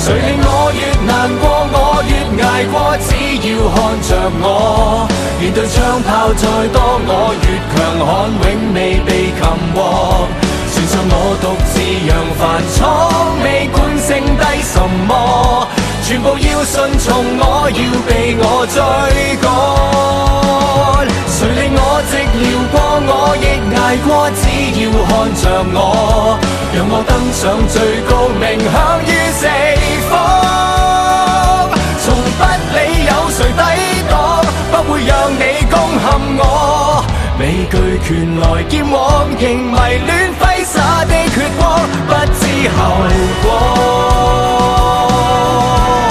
谁令我越難過，我越捱過，只要看着我。面對槍炮再多，我越強悍，永未被擒獲。船上我獨自揚帆闖，未管剩低什麼，全部要順從我，要被我追趕。誰令我直撩過，我亦捱過，只要看着我，讓我登上最高，鳴響於四方。從不理有誰抵擋，不會讓你攻陷我。未懼拳來劍往，仍迷戀揮灑的血光，不知後果。